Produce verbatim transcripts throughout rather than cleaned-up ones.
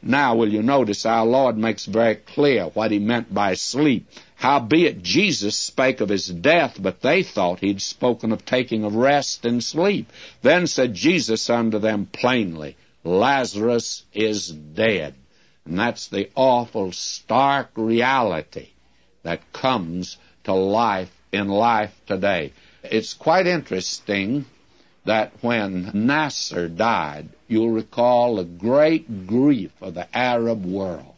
Now, will you notice our Lord makes very clear what he meant by sleep. Howbeit Jesus spake of his death, but they thought he'd spoken of taking of rest and sleep. Then said Jesus unto them plainly, Lazarus is dead. And that's the awful, stark reality that comes to life in life today. It's quite interesting that when Nasser died, you'll recall the great grief of the Arab world.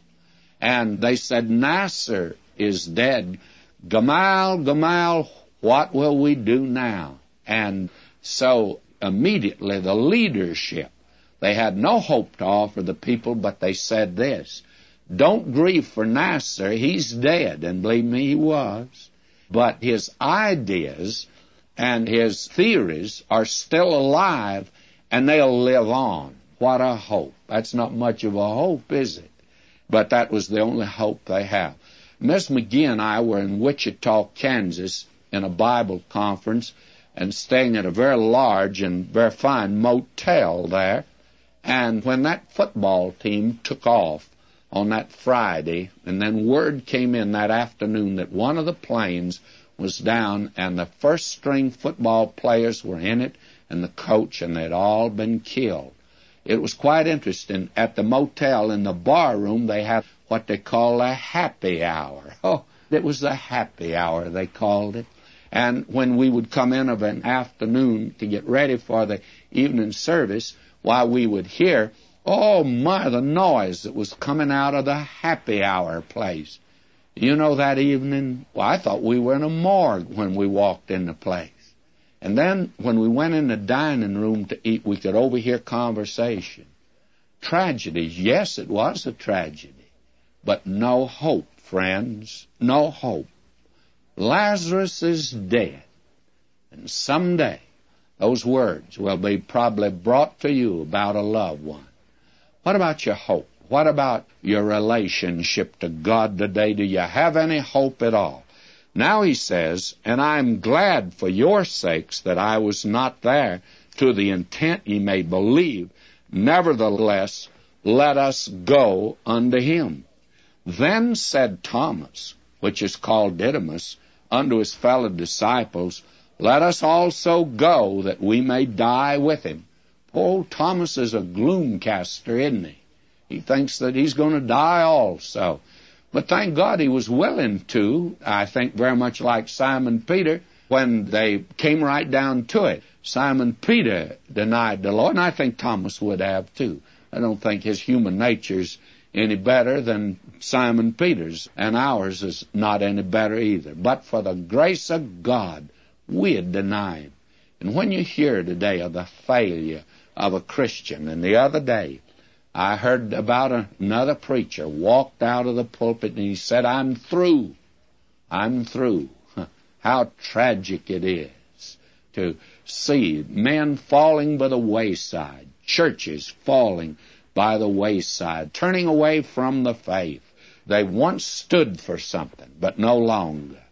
And they said, Nasser is dead. Gamal, Gamal, what will we do now? And so immediately the leadership, they had no hope to offer the people, but they said this, don't grieve for Nasser, he's dead. And believe me, he was. But his ideas and his theories are still alive, and they'll live on. What a hope. That's not much of a hope, is it? But that was the only hope they have. Miss McGee and I were in Wichita, Kansas, in a Bible conference, and staying at a very large and very fine motel there. And when that football team took off on that Friday, and then word came in that afternoon that one of the planes was down, and the first-string football players were in it, and the coach, and they'd all been killed. It was quite interesting. At the motel, in the bar room, they had what they call a happy hour. Oh, it was the happy hour, they called it. And when we would come in of an afternoon to get ready for the evening service, why, we would hear, oh, my, the noise that was coming out of the happy hour place. You know, that evening, well, I thought we were in a morgue when we walked in the place. And then when we went in the dining room to eat, we could overhear conversation. Tragedies, yes, it was a tragedy. But no hope, friends, no hope. Lazarus is dead. And someday, those words will be probably brought to you about a loved one. What about your hope? What about your relationship to God today? Do you have any hope at all? Now he says, and I'm glad for your sakes that I was not there, to the intent ye may believe. Nevertheless, let us go unto him. Then said Thomas, which is called Didymus, unto his fellow disciples, let us also go, that we may die with him. Poor old Thomas is a gloom-caster, isn't he? He thinks that he's going to die also. But thank God he was willing to, I think very much like Simon Peter, when they came right down to it. Simon Peter denied the Lord, and I think Thomas would have too. I don't think his human nature's any better than Simon Peter's, and ours is not any better either. But for the grace of God, we'd deny him. And when you hear today of the failure of a Christian, and the other day, I heard about another preacher walked out of the pulpit and he said, I'm through. I'm through. How tragic it is to see men falling by the wayside, churches falling by the wayside, turning away from the faith. They once stood for something, but no longer.